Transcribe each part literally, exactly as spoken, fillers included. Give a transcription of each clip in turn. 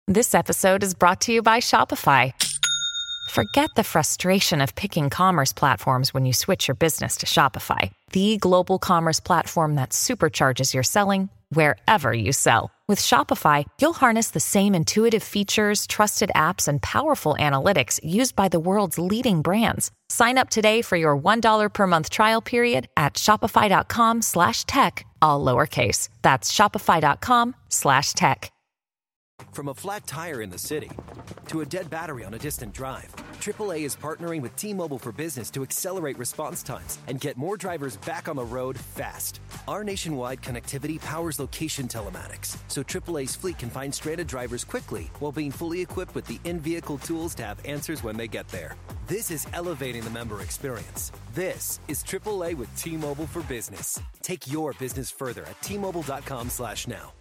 This episode is brought to you by Shopify. Forget the frustration of picking commerce platforms when you switch your business to Shopify, the global commerce platform that supercharges your selling wherever you sell. With Shopify, you'll harness the same intuitive features, trusted apps, and powerful analytics used by the world's leading brands. Sign up today for your one dollar per month trial period at shopify.com slash tech, all lowercase. That's shopify.com slash tech. From a flat tire in the city to a dead battery on a distant drive, triple A is partnering with T-Mobile for Business to accelerate response times and get more drivers back on the road fast. Our nationwide connectivity powers location telematics, so triple A's fleet can find stranded drivers quickly while being fully equipped with the in-vehicle tools to have answers when they get there. This is elevating the member experience. This is triple A with T-Mobile for Business. Take your business further at T-Mobile.com slash now.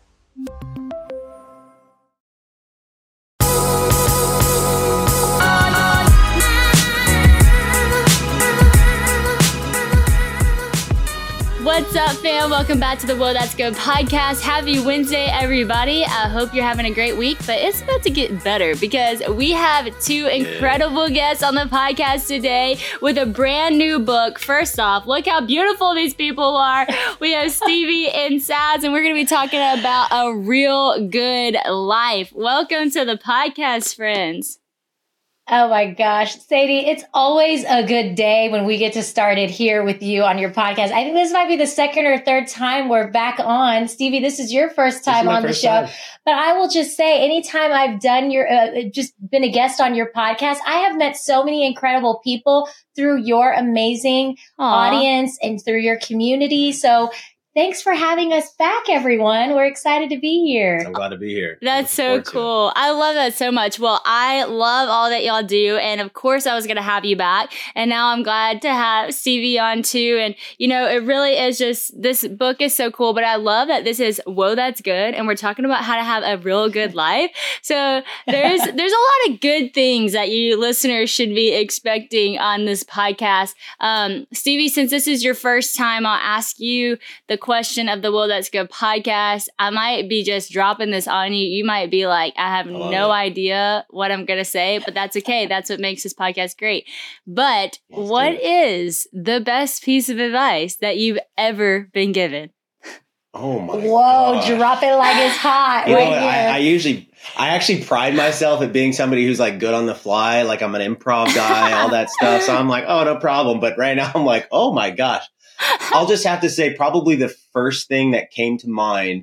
What's up, fam? Welcome back to the Whoa, That's Good podcast. Happy Wednesday, everybody. I hope you're having a great week, but it's about to get better because we have two incredible guests on the podcast today with a brand new book. First off, look how beautiful these people are. We have Stevie and Saz, and we're going to be talking about a real good life. Welcome to the podcast, friends. Oh my gosh, Sadie, it's always a good day when we get to start it here with you on your podcast. I think this might be the second or third time we're back on. Stevie, this is your first time on the show. Time. But I will just say, anytime I've done your, uh, just been a guest on your podcast, I have met so many incredible people through your amazing Aww. audience and through your community. So thanks for having us back, everyone. We're excited to be here. I'm glad to be here. That's so cool. I love that so much. Well, I love all that y'all do. And of course, I was going to have you back. And now I'm glad to have Stevie on too. And, you know, it really is just, this book is so cool. But I love that this is Whoa, That's Good. And we're talking about how to have a real good life. So there's, there's a lot of good things that you listeners should be expecting on this podcast. Um, Stevie, since this is your first time, I'll ask you the question of the Whoa, That's Good podcast. I might be just dropping this on you. You might be like, I have I no it. idea what I'm going to say, but that's okay. That's what makes this podcast great. But Let's what is the best piece of advice that you've ever been given? Oh my Whoa, gosh. Drop it like it's hot. You right know, here. I, I usually, I actually pride myself at being somebody who's like good on the fly. Like I'm an improv guy, all that stuff. So I'm like, oh, no problem. But right now I'm like, oh my gosh. I'll just have to say probably the first thing that came to mind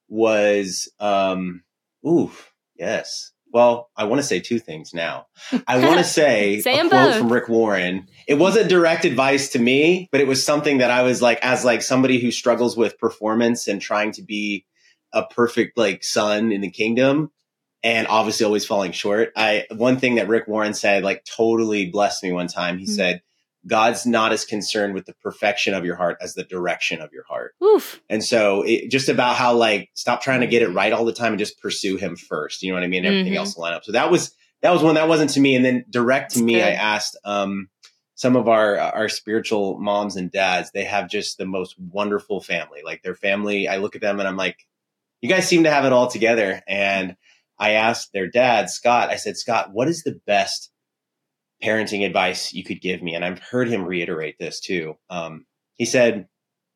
was, um, ooh, yes. Well, I want to say two things now. I want to say, say a quote both. from Rick Warren. It wasn't direct advice to me, but it was something that I was like, as like somebody who struggles with performance and trying to be a perfect like son in the kingdom and obviously always falling short. I, one thing that Rick Warren said, like totally blessed me one time. He mm-hmm. said, God's not as concerned with the perfection of your heart as the direction of your heart. Oof. And so it, just about how like, stop trying to get it right all the time and just pursue him first. You know what I mean? Everything mm-hmm. else will line up. So that was, that was one that wasn't to me. And then direct to That's me, good. I asked, um, some of our, our spiritual moms and dads, they have just the most wonderful family. Like their family, I look at them and I'm like, you guys seem to have it all together. And I asked their dad, Scott, I said, Scott, what is the best parenting advice you could give me? And I've heard him reiterate this too. Um, he said,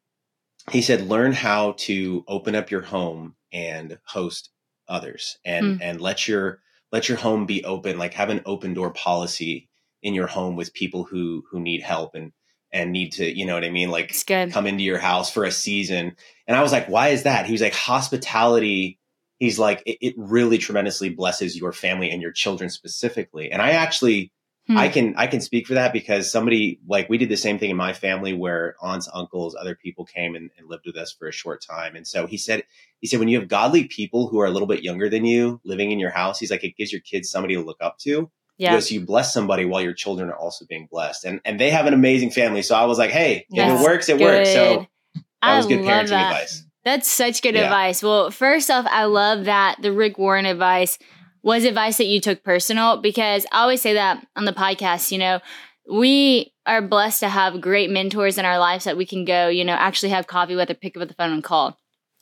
he said, learn how to open up your home and host others and, mm. and let your, let your home be open, like have an open door policy in your home with people who, who need help and, and need to, you know what I mean? Like come into your house for a season. And I was like, why is that? He was like, hospitality. He's like, it, it really tremendously blesses your family and your children specifically. And I actually, Hmm. I can I can speak for that because somebody like we did the same thing in my family where aunts, uncles, other people came and, and lived with us for a short time. And so he said, he said, when you have godly people who are a little bit younger than you living in your house, he's like, it gives your kids somebody to look up to. Yeah. Because you bless somebody while your children are also being blessed. And and they have an amazing family. So I was like, hey, yes. if it works, it good. works. So that was I good parenting that. advice. That's such good yeah. advice. Well, first off, I love that the Rick Warren advice was advice that you took personal, because I always say that on the podcast, you know, we are blessed to have great mentors in our lives that we can go, you know, actually have coffee with or pick up the phone and call.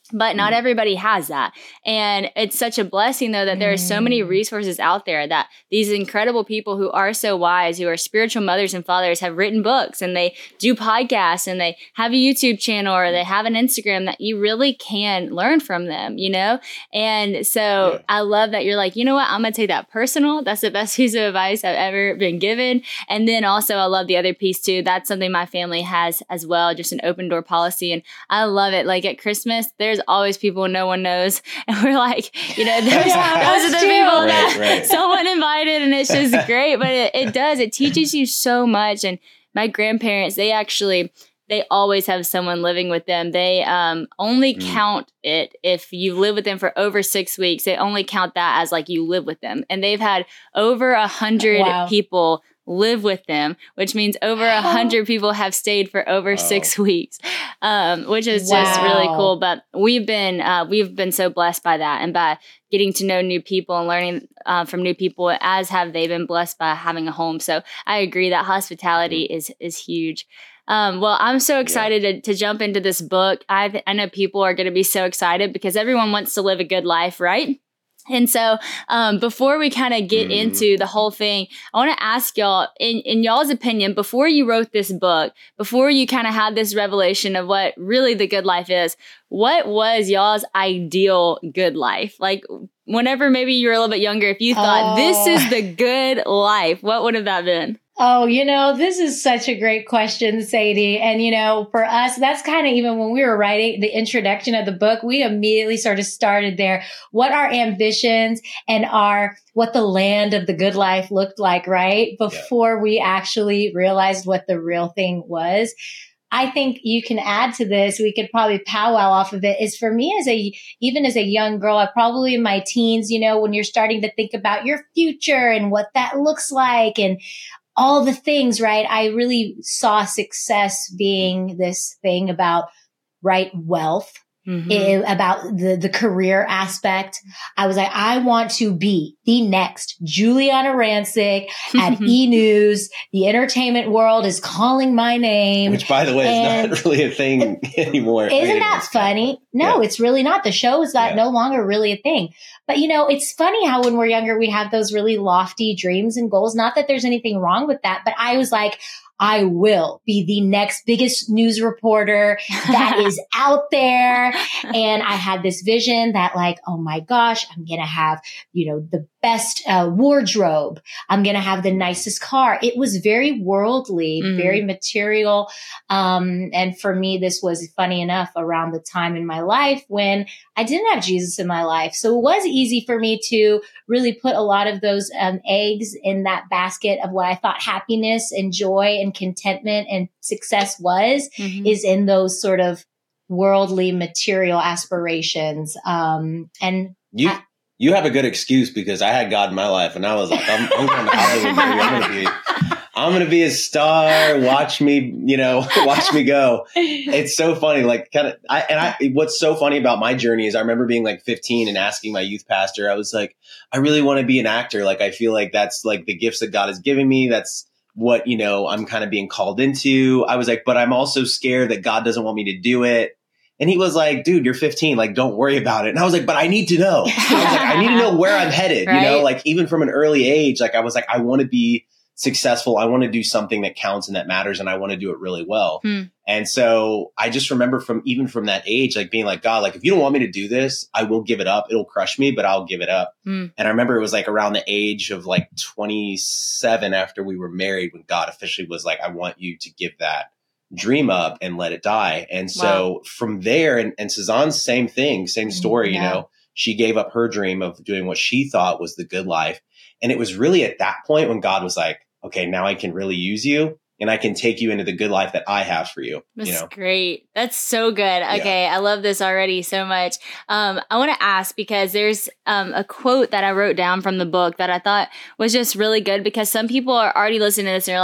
But not everybody has that. And it's such a blessing, though, that there are so many resources out there that these incredible people who are so wise, who are spiritual mothers and fathers, have written books and they do podcasts and they have a YouTube channel or they have an Instagram that you really can learn from them, you know? And so yeah. I love that you're like, you know what? I'm going to take that personal. That's the best piece of advice I've ever been given. And then also I love the other piece too. That's something my family has as well, just an open door policy. And I love it. Like at Christmas, there's always people no one knows. And we're like, you know, there's, yeah, those are the true. people right, that right. someone invited and it's just great. But it, it does, it teaches you so much. And my grandparents, they actually, they always have someone living with them. They um, only mm. count it if you live with them for over six weeks. They only count that as like you live with them. And they've had over a hundred wow. people live with them, which means over a hundred people have stayed for over wow. six weeks, um, which is wow. just really cool. But we've been uh, we've been so blessed by that and by getting to know new people and learning uh, from new people, as have they been blessed by having a home. So I agree that hospitality mm. is is huge. Um, well, I'm so excited yeah. to, to jump into this book. I th- I know people are going to be so excited because everyone wants to live a good life, right? And so um, before we kind of get mm. into the whole thing, I want to ask y'all, in, in y'all's opinion, before you wrote this book, before you kind of had this revelation of what really the good life is, what was y'all's ideal good life? Like whenever maybe you were a little bit younger, if you thought, oh. this is the good life, what would have that been? Oh, you know, this is such a great question, Sadie. And, you know, for us, that's kind of even when we were writing the introduction of the book, we immediately sort of started there. What our ambitions and our, what the land of the good life looked like, right? Before yeah. we actually realized what the real thing was. I think you can add to this. We could probably powwow off of it. Is for me as a, even as a young girl, I probably in my teens, you know, when you're starting to think about your future and what that looks like and all the things, right? I really saw success being this thing about, right, wealth, mm-hmm. it, about the, the career aspect. I was like, I want to be the next Giuliana Rancic at E! News. The entertainment world is calling my name. Which, by the way, and is not really a thing anymore. Isn't that funny? No, yeah. It's really not. The show is not, yeah. no longer really a thing. But, you know, it's funny how when we're younger, we have those really lofty dreams and goals. Not that there's anything wrong with that, but I was like, I will be the next biggest news reporter that is out there. And I had this vision that like, oh my gosh, I'm going to have, you know, the best uh, wardrobe. I'm going to have the nicest car. It was very worldly, mm. very material. Um, and for me, this was funny enough around the time in my life when I didn't have Jesus in my life. So it was easy for me to really put a lot of those um, eggs in that basket of what I thought happiness and joy and contentment and success was, mm-hmm. is in those sort of worldly material aspirations. Um, and you, I, you have a good excuse because I had God in my life and I was like, I'm, I'm going to Hollywood, baby. I'm going to be, I'm going to be a star. Watch me, you know, watch me go. It's so funny. Like kind of, I, and I, what's so funny about my journey is I remember being like fifteen and asking my youth pastor, I was like, I really want to be an actor. Like, I feel like that's like the gifts that God has given me. That's what, you know, I'm kind of being called into. I was like, but I'm also scared that God doesn't want me to do it. And he was like, dude, you're fifteen. Like, don't worry about it. And I was like, but I need to know. I was like, I need to know where I'm headed. Right? You know, like even from an early age, like I was like, I want to be successful. I want to do something that counts and that matters. And I want to do it really well. Hmm. And so I just remember from even from that age, like being like, God, like, if you don't want me to do this, I will give it up. It'll crush me, but I'll give it up. Hmm. And I remember it was like around the age of like twenty-seven after we were married, when God officially was like, I want you to give that dream up and let it die. And so wow. from there, and, and Suzanne's same thing, same story, yeah. you know, she gave up her dream of doing what she thought was the good life. And it was really at that point when God was like, okay, now I can really use you and I can take you into the good life that I have for you. That's you know? great. That's so good. Okay. Yeah. I love this already so much. Um, I want to ask because there's um, a quote that I wrote down from the book that I thought was just really good, because some people are already listening to this and they're like,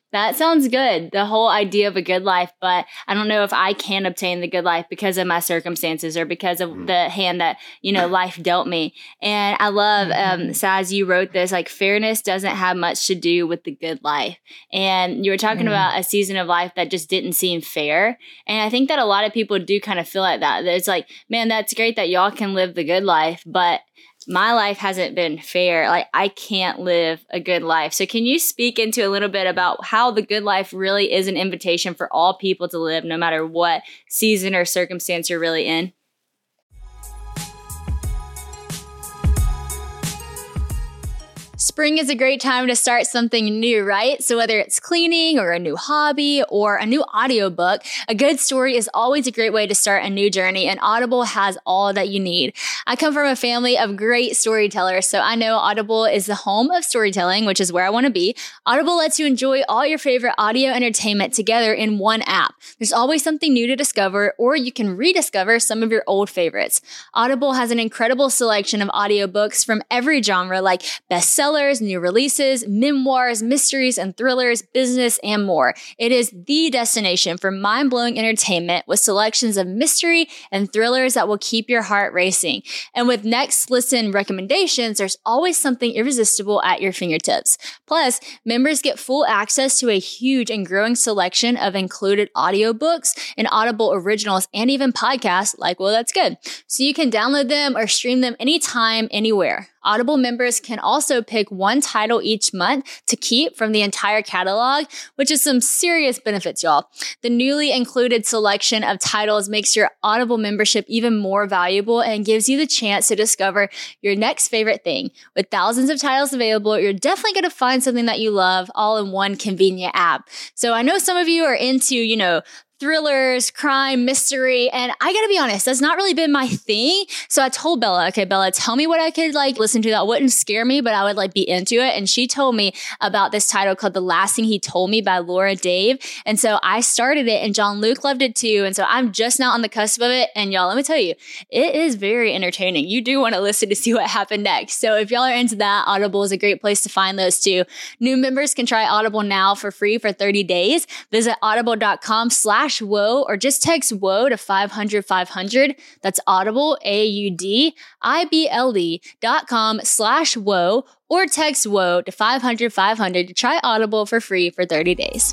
That sounds good. The whole idea of a good life, but I don't know if I can obtain the good life because of my circumstances or because of the hand that, you know, life dealt me. And I love, um, Saz, you wrote this, like, fairness doesn't have much to do with the good life. And you were talking mm. about a season of life that just didn't seem fair. And I think that a lot of people do kind of feel like that. It's like, man, that's great that y'all can live the good life, but my life hasn't been fair. Like, I can't live a good life. So can you speak into a little bit about how the good life really is an invitation for all people to live, no matter what season or circumstance you're really in? Spring is a great time to start something new, right? So whether it's cleaning or a new hobby or a new audiobook, a good story is always a great way to start a new journey, and Audible has all that you need. I come from a family of great storytellers, so I know Audible is the home of storytelling, which is where I want to be. Audible lets you enjoy all your favorite audio entertainment together in one app. There's always something new to discover, or you can rediscover some of your old favorites. Audible has an incredible selection of audiobooks from every genre, like bestsellers, new releases, memoirs, mysteries and thrillers, business, and more. It is the destination for mind-blowing entertainment with selections of mystery and thrillers that will keep your heart racing. And with Next Listen recommendations, there's always something irresistible at your fingertips. Plus, members get full access to a huge and growing selection of included audiobooks and Audible originals and even podcasts like Well, That's Good. So you can download them or stream them anytime, anywhere. Audible members can also pick one title each month to keep from the entire catalog, which is some serious benefits, y'all. The newly included selection of titles makes your Audible membership even more valuable and gives you the chance to discover your next favorite thing. With thousands of titles available, you're definitely going to find something that you love all in one convenient app. So I know some of you are into, you know, thrillers, crime, mystery, and I gotta be honest, that's not really been my thing. So I told Bella, okay, Bella, tell me what I could like listen to that wouldn't scare me, but I would like be into it. And she told me about this title called The Last Thing He Told Me by Laura Dave. And so I started it, and John Luke loved it too. And so I'm just now on the cusp of it. And y'all, let me tell you, it is very entertaining. You do want to listen to see what happened next. So if y'all are into that, Audible is a great place to find those too. New members can try Audible now for free for thirty days. Visit audible.com slash whoa, or just text whoa to five hundred five hundred. That's Audible, A U D I B L E dot com slash whoa, or text whoa to five hundred five hundred to try Audible for free for thirty days.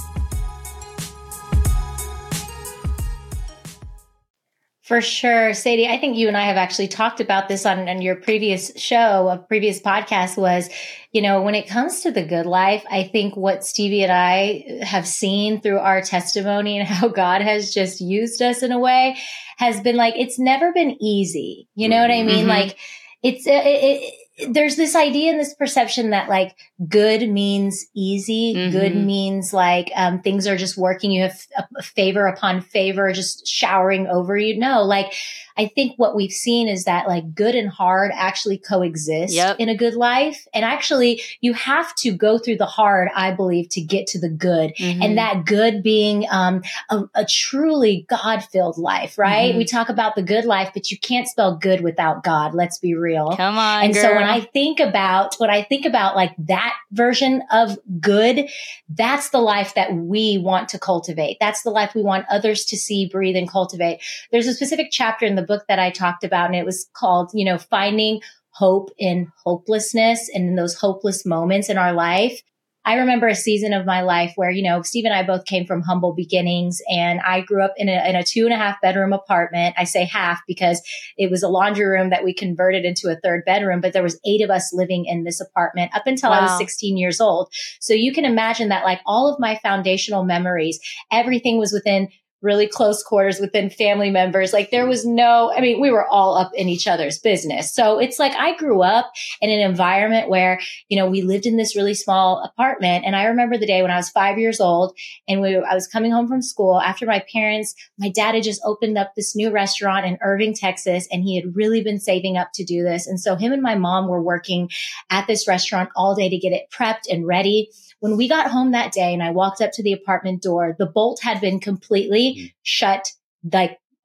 For sure. Sadie, I think you and I have actually talked about this on, on your previous show, a previous podcast was, you know, when it comes to the good life, I think what Stevie and I have seen through our testimony and how God has just used us in a way has been like, it's never been easy. You know mm-hmm. what I mean? Mm-hmm. Like it's, it, it, there's this idea and this perception that like good means easy. Mm-hmm. Good means like um, things are just working. You have a favor upon favor, just showering over you. No, like I think what we've seen is that like good and hard actually coexist yep. in a good life. And actually you have to go through the hard, I believe, to get to the good. Mm-hmm. And that good being um, a, a truly God-filled life, right? Mm-hmm. We talk about the good life, but you can't spell good without God. Let's be real. Come on, And girl. so when I think about, when I think about like that version of good, that's the life that we want to cultivate. That's the life we want others to see, breathe, and cultivate. There's a specific chapter in the book that I talked about, and it was called, you know, finding hope in hopelessness and in those hopeless moments in our life. I remember a season of my life where, you know, Steve and I both came from humble beginnings, and I grew up in a, in a two and a half bedroom apartment. I say half because it was a laundry room that we converted into a third bedroom, but there was eight of us living in this apartment up until wow. I was sixteen years old. So you can imagine that like all of my foundational memories, everything was within really close quarters within family members. Like there was no, I mean, we were all up in each other's business. So it's like I grew up in an environment where, you know, we lived in this really small apartment. And I remember the day when I was five years old and we, I was coming home from school after my parents, my dad had just opened up this new restaurant in Irving, Texas, and he had really been saving up to do this. And so him and my mom were working at this restaurant all day to get it prepped and ready. When we got home that day and I walked up to the apartment door, the bolt had been completely shut, like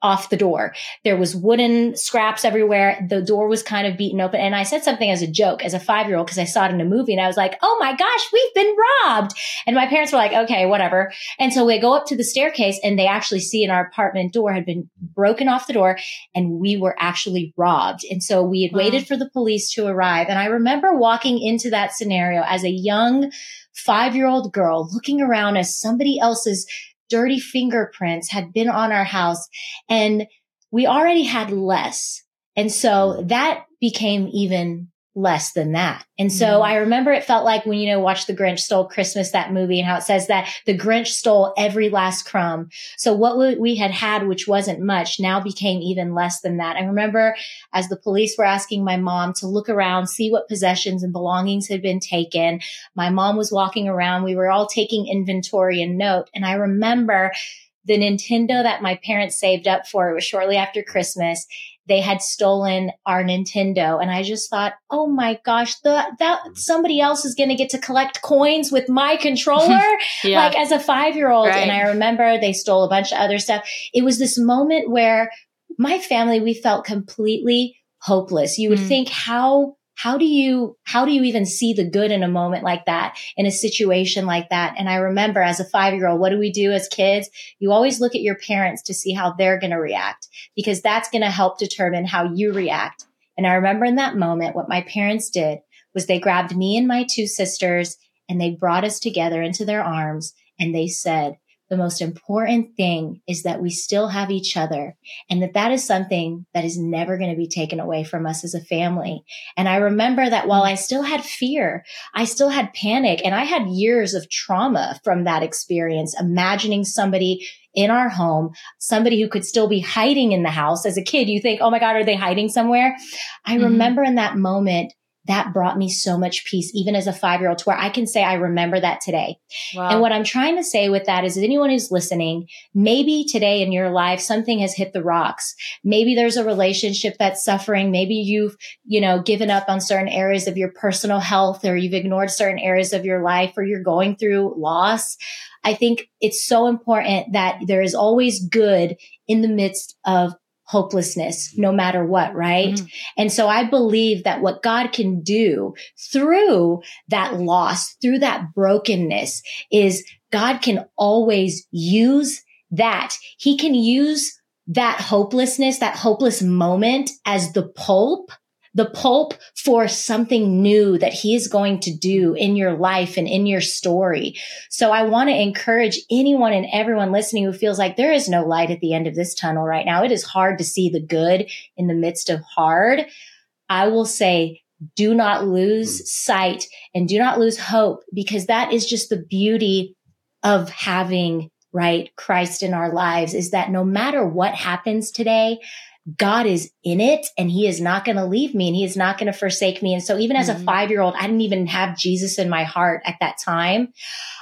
off the door. There was wooden scraps everywhere. The door was kind of beaten open. And I said something as a joke, as a five-year-old, because I saw it in a movie and I was like, oh my gosh, we've been robbed. And my parents were like, okay, whatever. And so we go up to the staircase and they actually see in our apartment door had been broken off the door and we were actually robbed. And so we had wow. waited for the police to arrive. And I remember walking into that scenario as a young five-year-old girl looking around as somebody else's dirty fingerprints had been on our house and we already had less. And so that became even less than that. And so mm. I remember it felt like when, you know, watch The Grinch Stole Christmas, that movie, and how it says that the Grinch stole every last crumb. So what we had had, which wasn't much, now became even less than that. I remember as the police were asking my mom to look around, see what possessions and belongings had been taken. My mom was walking around. We were all taking inventory and note. And I remember the Nintendo that my parents saved up for, it was shortly after Christmas. They had stolen our Nintendo. And I just thought, oh my gosh, the, that somebody else is going to get to collect coins with my controller, yeah. like as a five-year-old. Right. And I remember they stole a bunch of other stuff. It was this moment where my family, we felt completely hopeless. You would mm. think, how, how do you, how do you even see the good in a moment like that, in a situation like that? And I remember as a five-year-old, what do we do as kids? You always look at your parents to see how they're going to react, because that's going to help determine how you react. And I remember in that moment, what my parents did was they grabbed me and my two sisters and they brought us together into their arms. And they said, the most important thing is that we still have each other, and that that is something that is never going to be taken away from us as a family. And I remember that while I still had fear, I still had panic, and I had years of trauma from that experience, imagining somebody in our home, somebody who could still be hiding in the house. As a kid, you think, oh my God, are they hiding somewhere? I mm-hmm. remember in that moment, that brought me so much peace, even as a five-year-old, to where I can say I remember that today. Wow. And what I'm trying to say with that is, anyone who's listening, maybe today in your life, something has hit the rocks. Maybe there's a relationship that's suffering. Maybe you've, you know, given up on certain areas of your personal health, or you've ignored certain areas of your life, or you're going through loss. I think it's so important that there is always good in the midst of hopelessness, no matter what, right? Mm-hmm. And so I believe that what God can do through that loss, through that brokenness, is God can always use that. He can use that hopelessness, that hopeless moment, as the pulp, the pulp for something new that he is going to do in your life and in your story. So I want to encourage anyone and everyone listening who feels like there is no light at the end of this tunnel right now. It is hard to see the good in the midst of hard. I will say, do not lose sight and do not lose hope, because that is just the beauty of having, right, Christ in our lives, is that no matter what happens today, God is in it, and he is not going to leave me, and he is not going to forsake me. And so even as mm-hmm. a five-year-old, I didn't even have Jesus in my heart at that time.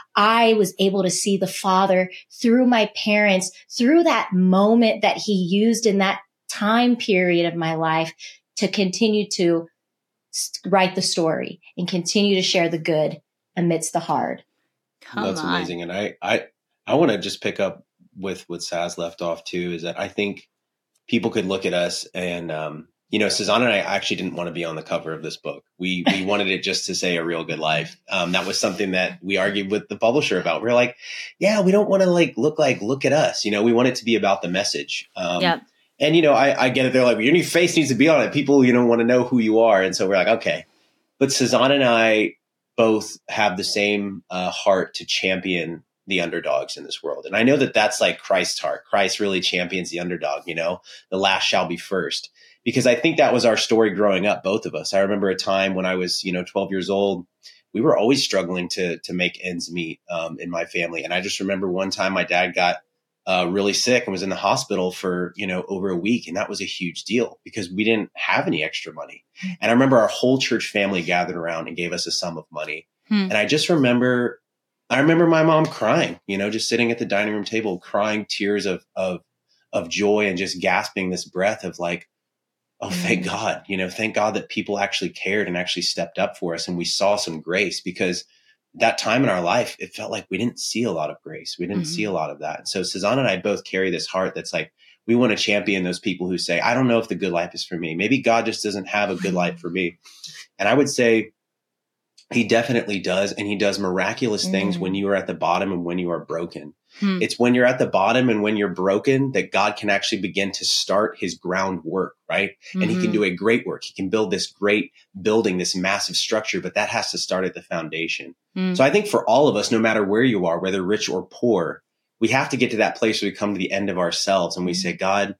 I was able to see the Father through my parents, through that moment that he used in that time period of my life to continue to write the story and continue to share the good amidst the hard. Come That's on. amazing. And I, I, I want to just pick up with what Saz left off too, is that I think people could look at us and, um, you know, Susanna and I actually didn't want to be on the cover of this book. We we wanted it just to say A Real Good Life. Um, that was something that we argued with the publisher about. We we're like, yeah, we don't want to like look like, look at us. You know, we want it to be about the message. Um, yeah. And, you know, I, I get it. They're like, your new face needs to be on it. People, you know, want to know who you are. And so we're like, okay. But Susanna and I both have the same uh, heart to champion the underdogs in this world. And I know that that's like Christ's heart. Christ really champions the underdog, you know, the last shall be first, because I think that was our story growing up, both of us. I remember a time when I was, you know, twelve years old, we were always struggling to, to make ends meet um, in my family. And I just remember one time my dad got uh, really sick and was in the hospital for, you know, over a week. And that was a huge deal because we didn't have any extra money. And I remember our whole church family gathered around and gave us a sum of money. Hmm. And I just remember I remember my mom crying, you know, just sitting at the dining room table, crying tears of, of, of joy and just gasping this breath of like, oh, thank God, you know, thank God that people actually cared and actually stepped up for us. And we saw some grace, because that time in our life, it felt like we didn't see a lot of grace. We didn't mm-hmm. see a lot of that. And so Susanna and I both carry this heart that's like, we want to champion those people who say, I don't know if the good life is for me. Maybe God just doesn't have a good life for me. And I would say he definitely does. And he does miraculous mm. things when you are at the bottom and when you are broken. Hmm. It's when you're at the bottom and when you're broken that God can actually begin to start his groundwork, right? Mm-hmm. And he can do a great work. He can build this great building, this massive structure, but that has to start at the foundation. Hmm. So I think for all of us, no matter where you are, whether rich or poor, we have to get to that place where we come to the end of ourselves and we say, God,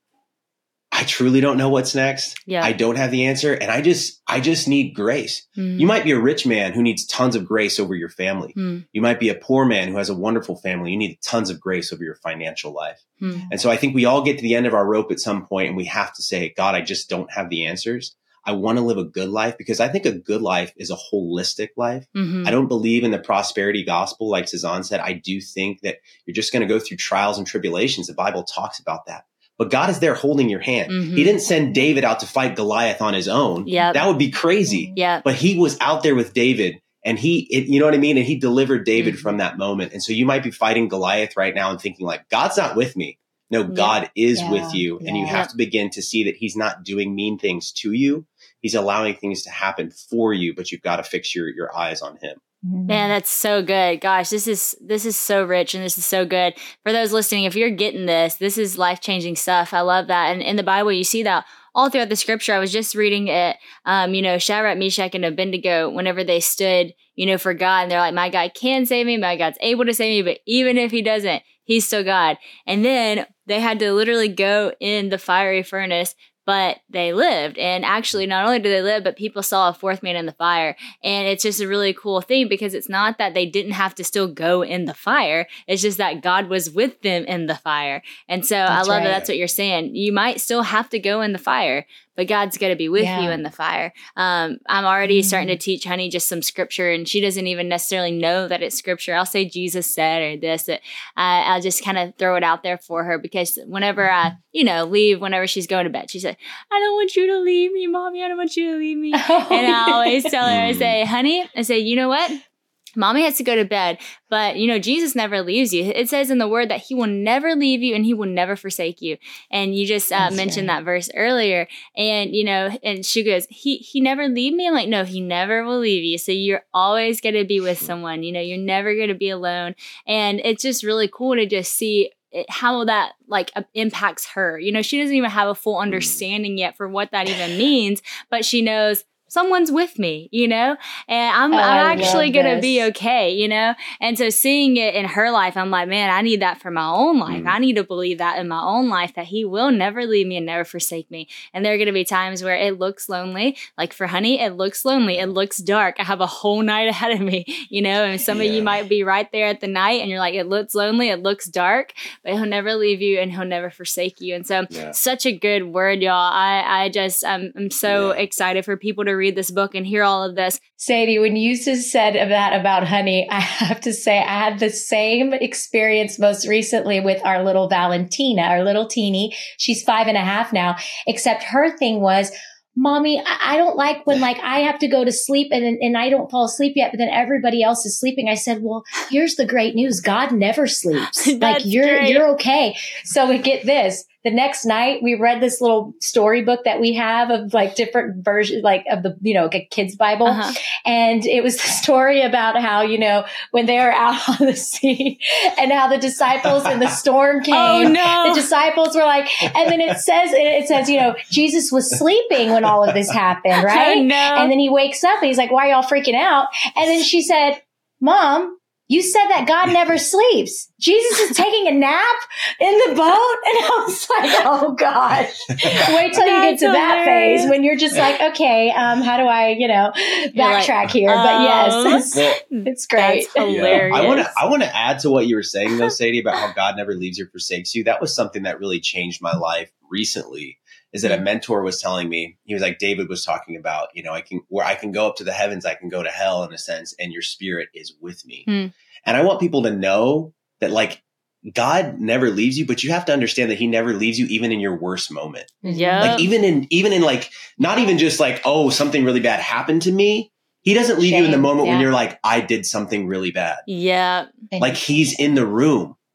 I truly don't know what's next. Yeah. I don't have the answer. And I just, I just need grace. Mm. You might be a rich man who needs tons of grace over your family. Mm. You might be a poor man who has a wonderful family. You need tons of grace over your financial life. Mm. And so I think we all get to the end of our rope at some point and we have to say, God, I just don't have the answers. I want to live a good life because I think a good life is a holistic life. Mm-hmm. I don't believe in the prosperity gospel. Like Cezanne said, I do think that you're just going to go through trials and tribulations. The Bible talks about that. But God is there holding your hand. Mm-hmm. He didn't send David out to fight Goliath on his own. Yep. That would be crazy. Yep. But he was out there with David and he, it, you know what I mean? And he delivered David mm-hmm. from that moment. And so you might be fighting Goliath right now and thinking like, God's not with me. No, yep. God is yeah. with you. And yeah. you have to begin to see that he's not doing mean things to you. He's allowing things to happen for you, but you've got to fix your, your eyes on him. Man, that's so good. Gosh, this is this is so rich and this is so good. For those listening, if you're getting this, this is life-changing stuff. I love that. And in the Bible, you see that all throughout the scripture. I was just reading it, um, you know, Shadrach, Meshach, and Abednego, whenever they stood, you know, for God, and they're like, my God can save me, my God's able to save me, but even if he doesn't, he's still God. And then they had to literally go in the fiery furnace, but they lived. And actually, not only did they live, but people saw a fourth man in the fire. And it's just a really cool thing because it's not that they didn't have to still go in the fire. It's just that God was with them in the fire. And so that's I love right. that that's what you're saying. You might still have to go in the fire, but God's going to be with yeah. you in the fire. Um, I'm already mm-hmm. starting to teach Honey just some scripture, and she doesn't even necessarily know that it's scripture. I'll say Jesus said or this. That uh, I'll just kind of throw it out there for her because whenever I, you know, leave, whenever she's going to bed, she said, I don't want you to leave me, Mommy. I don't want you to leave me. Oh, and I always tell her, I say, Honey, I say, you know what? Mommy has to go to bed, but you know, Jesus never leaves you. It says in the word that he will never leave you and he will never forsake you. And you just uh, mentioned right. that verse earlier. And, you know, and she goes, he, he never leave me. I'm like, no, he never will leave you. So you're always going to be with someone, you know, you're never going to be alone. And it's just really cool to just see it, how that like uh, impacts her. You know, she doesn't even have a full understanding yet for what that even means, but she knows someone's with me, you know, and I'm, oh, I'm actually going to be okay, you know? And so seeing it in her life, I'm like, man, I need that for my own life. Mm. I need to believe that in my own life, that he will never leave me and never forsake me. And there are going to be times where it looks lonely. Like for Honey, it looks lonely. It looks dark. I have a whole night ahead of me, you know, and some yeah. of you might be right there at the night and you're like, it looks lonely. It looks dark, but he'll never leave you and he'll never forsake you. And so yeah. such a good word, y'all. I, I just, I'm, I'm so yeah. excited for people to read this book and hear all of this. Sadie, when you just said that about Honey, I have to say I had the same experience most recently with our little Valentina, our little teenie. She's five and a half now, except her thing was, Mommy, I don't like when like I have to go to sleep and and I don't fall asleep yet, but then everybody else is sleeping. I said, well, here's the great news. God never sleeps. Like you're, great. you're okay. So we get this. The next night we read this little storybook that we have of like different versions, like of the, you know, like a kid's Bible. Uh-huh. And it was the story about how, you know, when they were out on the sea and how the disciples and the storm came, oh, no. the disciples were like, and then it says, it says, you know, Jesus was sleeping when all of this happened, right? Oh, no. And then he wakes up and he's like, why are y'all freaking out? And then she said, Mom, you said that God never sleeps. Jesus is taking a nap in the boat. And I was like, oh gosh, wait till you get to that phase when you're just like, okay, um, how do I, you know, backtrack like, here? Um, but yes, it's, it's great. That's hilarious. Yeah. I want to, I want to add to what you were saying though, Sadie, about how God never leaves you or forsakes you. That was something that really changed my life recently. Is that a mentor was telling me, he was like, David was talking about, you know, I can, where I can go up to the heavens, I can go to hell in a sense, and your spirit is with me. Hmm. And I want people to know that like God never leaves you, but you have to understand that he never leaves you even in your worst moment. Yeah. Like even in, even in like, not even just like, oh, something really bad happened to me. He doesn't leave Shame. you in the moment yeah. when you're like, I did something really bad. Yeah. Like he's in the room.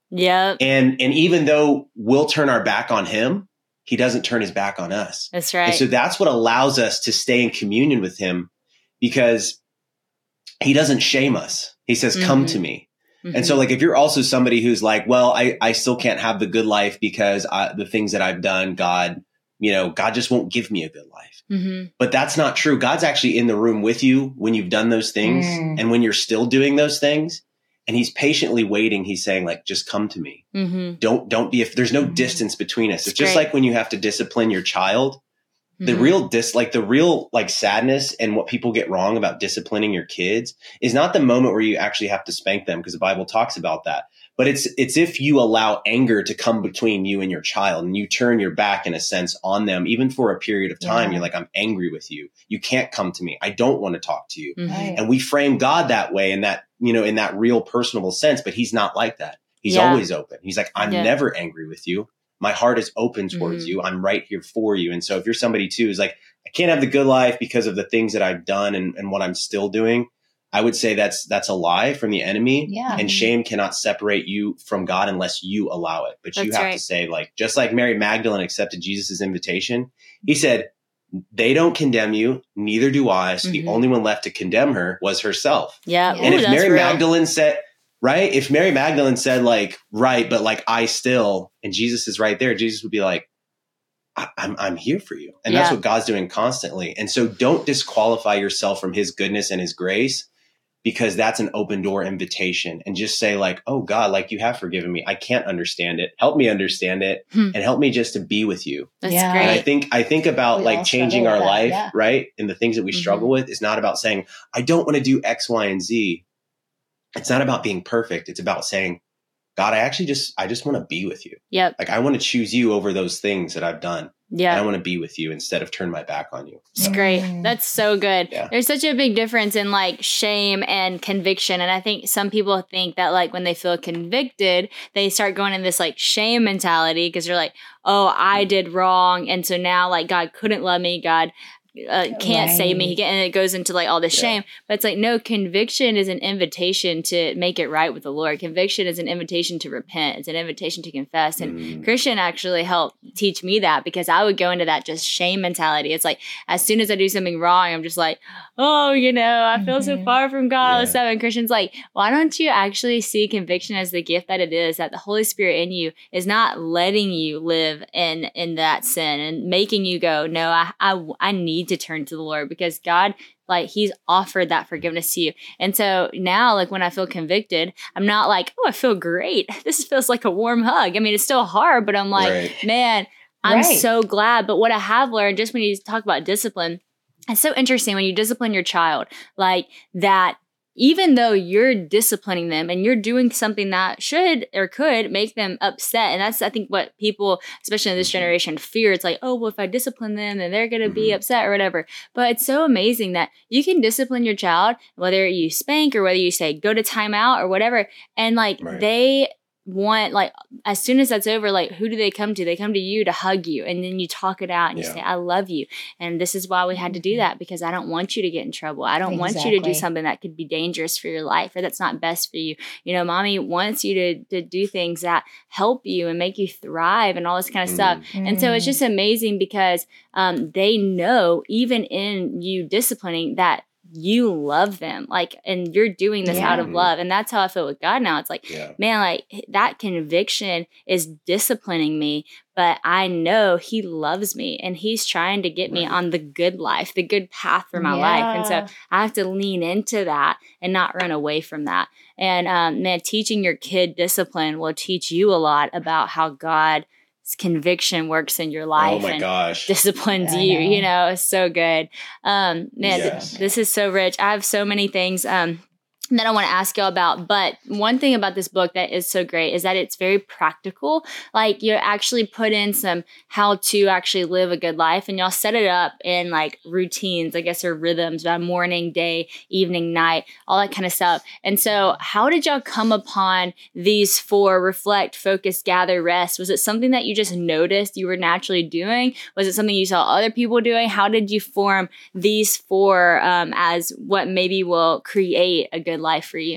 Yep. And, and even though we'll turn our back on him, he doesn't turn his back on us. That's right. And so that's what allows us to stay in communion with him, because he doesn't shame us. He says, come mm-hmm. to me. Mm-hmm. And so like, if you're also somebody who's like, well, I, I still can't have the good life because I, the things that I've done, God, you know, God just won't give me a good life. Mm-hmm. But that's not true. God's actually in the room with you when you've done those things mm. and when you're still doing those things. And he's patiently waiting. He's saying like, just come to me. Mm-hmm. Don't, don't be, if there's no mm-hmm. distance between us. It's, it's just great. Like when you have to discipline your child, mm-hmm. the real dis, like the real like sadness and what people get wrong about disciplining your kids is not the moment where you actually have to spank them, because the Bible talks about that. But it's, it's if you allow anger to come between you and your child and you turn your back in a sense on them, even for a period of time, yeah. you're like, I'm angry with you. You can't come to me. I don't want to talk to you. Mm-hmm. Right. And we frame God that way in that, you know, in that real personable sense, but he's not like that. He's yeah. always open. He's like, I'm yeah. never angry with you. My heart is open towards mm-hmm. you. I'm right here for you. And so if you're somebody too, who's like, I can't have the good life because of the things that I've done and, and what I'm still doing, I would say that's that's a lie from the enemy. Yeah. And shame cannot separate you from God unless you allow it. But that's you have right. to say, like, just like Mary Magdalene accepted Jesus' invitation, he said, they don't condemn you, neither do I. So mm-hmm. the only one left to condemn her was herself. Yeah. And Ooh, if Mary real. Magdalene said, right, if Mary Magdalene said like, right, but like I still, and Jesus is right there, Jesus would be like, I- I'm I'm here for you. And yeah. that's what God's doing constantly. And so don't disqualify yourself from his goodness and his grace, because that's an open door invitation, and just say like, oh God, like you have forgiven me. I can't understand it. Help me understand it hmm. and help me just to be with you. That's yeah. great. And I think, I think about we like changing our life, yeah. right? And the things that we mm-hmm. struggle with is not about saying, I don't want to do X, Y, and Z. It's not about being perfect. It's about saying, God, I actually just, I just want to be with you. Yep. Like I want to choose you over those things that I've done. Yeah. And I want to be with you instead of turn my back on you. It's so. Great. That's so good. Yeah. There's such a big difference in like shame and conviction. And I think some people think that like when they feel convicted, they start going in this like shame mentality because they're like, oh, I did wrong. And so now like God couldn't love me. God Uh, can't right. save me. He can, and it goes into like all this yeah. shame. But it's like, no, conviction is an invitation to make it right with the Lord. Conviction is an invitation to repent. It's an invitation to confess. And mm. Christian actually helped teach me that, because I would go into that just shame mentality. It's like, as soon as I do something wrong, I'm just like, oh, you know, I feel mm-hmm. so far from God. All this stuff. And Christian's like, why don't you actually see conviction as the gift that it is, that the Holy Spirit in you is not letting you live in, in that sin and making you go, no, I, I, I need to turn to the Lord, because God, like he's offered that forgiveness to you. And so now, like when I feel convicted, I'm not like, oh, I feel great. This feels like a warm hug. I mean, it's still hard, but I'm like, right. man, I'm right. so glad. But what I have learned, just when you talk about discipline, it's so interesting when you discipline your child, like that, even though you're disciplining them and you're doing something that should or could make them upset. And that's, I think, what people, especially in this generation, fear. It's like, oh, well, if I discipline them, then they're going to be upset or whatever. But it's so amazing that you can discipline your child, whether you spank or whether you say, go to timeout or whatever. And like right. they want, like, as soon as that's over, like, who do they come to? They come to you to hug you, and then you talk it out and yeah. you say, I love you. And this is why we had to do that, because I don't want you to get in trouble. I don't exactly. want you to do something that could be dangerous for your life or that's not best for you. You know, mommy wants you to, to do things that help you and make you thrive and all this kind of mm. stuff. Mm. And so it's just amazing because um, they know, even in you disciplining, that you love them, like, and you're doing this yeah. out of love. And that's how I feel with God now. It's like, yeah. man, like that conviction is disciplining me, but I know he loves me and he's trying to get right. me on the good life, the good path for my yeah. life. And so I have to lean into that and not run away from that. And um, man, teaching your kid discipline will teach you a lot about how God conviction works in your life. Oh my and gosh. disciplines yeah, you, know. you know, it's so good. Um, man, yes. th- this is so rich. I have so many things, um, that I want to ask y'all about. But one thing about this book that is so great is that it's very practical. Like you actually put in some how to actually live a good life, and y'all set it up in like routines, I guess, or rhythms about morning, day, evening, night, all that kind of stuff. And so how did y'all come upon these four: reflect, focus, gather, rest? Was it something that you just noticed you were naturally doing? Was it something you saw other people doing? How did you form these four um, as what maybe will create a good life for you?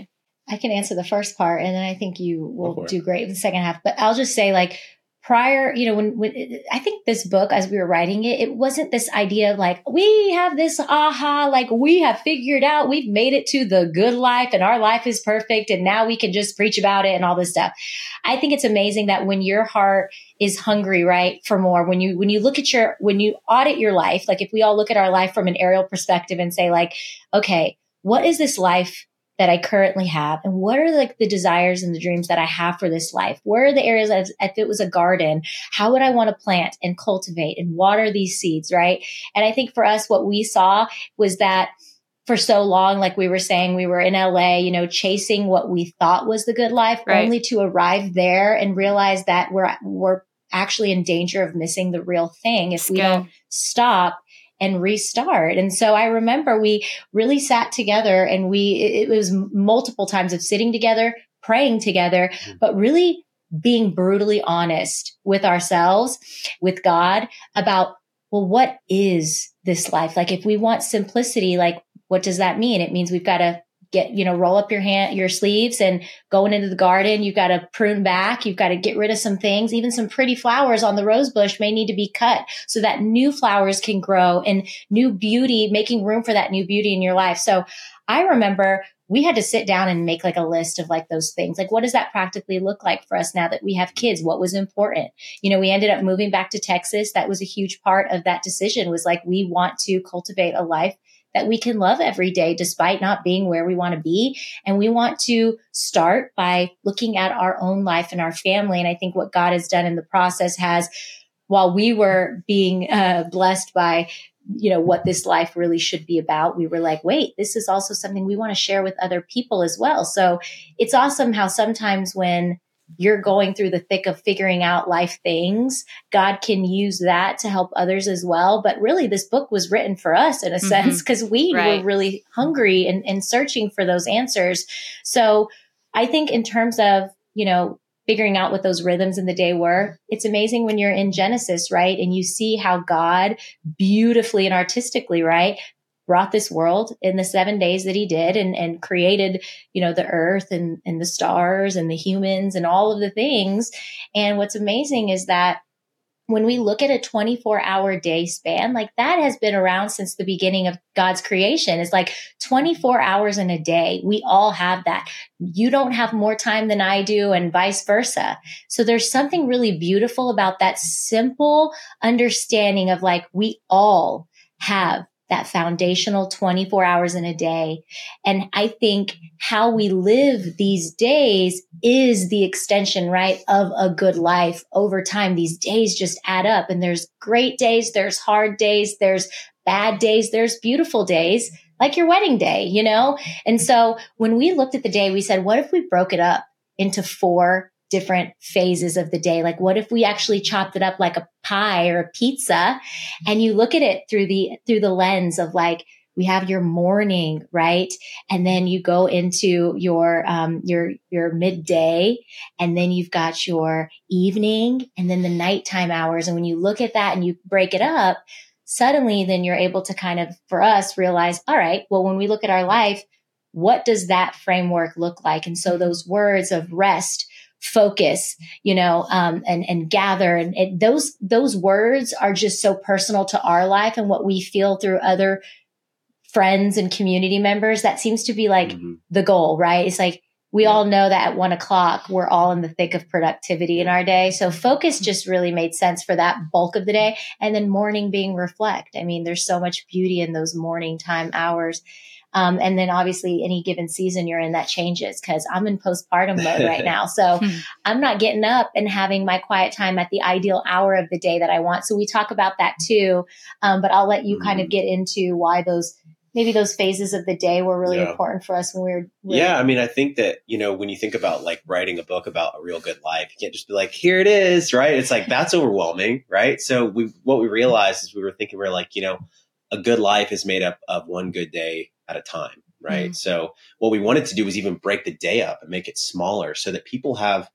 I can answer the first part, and then I think you will do great in the second half. But I'll just say, like, prior, you know, when, when I think this book, as we were writing it, it wasn't this idea of like, we have this aha, like we have figured out, we've made it to the good life and our life is perfect. And now we can just preach about it and all this stuff. I think it's amazing that when your heart is hungry, right, for more, when you, when you look at your, when you audit your life, like if we all look at our life from an aerial perspective and say like, okay, what is this life that I currently have? And what are like the desires and the dreams that I have for this life? Where are the areas that if it was a garden, how would I want to plant and cultivate and water these seeds, right? And I think for us, what we saw was that for so long, like we were saying, we were in L A, you know, chasing what we thought was the good life, right, only to arrive there and realize that we're, we're actually in danger of missing the real thing if we don't stop and restart. And so I remember we really sat together and we, it, it was multiple times of sitting together, praying together, but really being brutally honest with ourselves, with God about, well, what is this life? Like if we want simplicity, like what does that mean? It means we've got to get, you know, roll up your hand, your sleeves and going into the garden. You've got to prune back. You've got to get rid of some things. Even some pretty flowers on the rose bush may need to be cut so that new flowers can grow and new beauty, making room for that new beauty in your life. So I remember we had to sit down and make like a list of like those things. Like, what does that practically look like for us now that we have kids? What was important? You know, we ended up moving back to Texas. That was a huge part of that decision, was like, we want to cultivate a life that we can love every day, despite not being where we want to be. And we want to start by looking at our own life and our family. And I think what God has done in the process has, while we were being uh, blessed by, you know, what this life really should be about, we were like, wait, this is also something we want to share with other people as well. So it's awesome how sometimes when you're going through the thick of figuring out life things, God can use that to help others as well. But really, this book was written for us in a mm-hmm. sense, because we right. were really hungry and, and searching for those answers. So I think in terms of, you know, figuring out what those rhythms in the day were, it's amazing when you're in Genesis, right? And you see how God beautifully and artistically, right, brought this world in the seven days that he did and, and created, you know, the earth and, and the stars and the humans and all of the things. And what's amazing is that when we look at a twenty-four hour day span, like that has been around since the beginning of God's creation. It's like twenty-four hours in a day. We all have that. You don't have more time than I do and vice versa. So there's something really beautiful about that simple understanding of like, we all have that foundational twenty-four hours in a day. And I think how we live these days is the extension, right, of a good life over time. These days just add up, and there's great days, there's hard days, there's bad days, there's beautiful days, like your wedding day, you know? And so when we looked at the day, we said, what if we broke it up into four different phases of the day? Like, what if we actually chopped it up like a pie or a pizza, and you look at it through the, through the lens of like, we have your morning, right? And then you go into your, um, your, your midday, and then you've got your evening and then the nighttime hours. And when you look at that and you break it up, suddenly then you're able to kind of, for us, realize, all right, well, when we look at our life, what does that framework look like? And so those words of rest, focus, you know, um, and, and gather. And it, those, those words are just so personal to our life and what we feel through other friends and community members. That seems to be like mm-hmm. the goal, right? It's like, we yeah. all know that at one o'clock, we're all in the thick of productivity in our day. So focus just really made sense for that bulk of the day. And then morning being reflect. I mean, there's so much beauty in those morning time hours. Um, and then obviously any given season you're in, that changes, because I'm in postpartum mode right now. So I'm not getting up and having my quiet time at the ideal hour of the day that I want. So we talk about that too. Um, but I'll let you kind of get into why those, maybe those phases of the day were really yeah. important for us when we were. Really- yeah. I mean, I think that, you know, when you think about like writing a book about a real good life, you can't just be like, here it is, right? It's like, that's overwhelming, right? So we, what we realized is we were thinking, we we're like, you know, a good life is made up of one good day at a time, right? Mm. So what we wanted to do was even break the day up and make it smaller so that people have,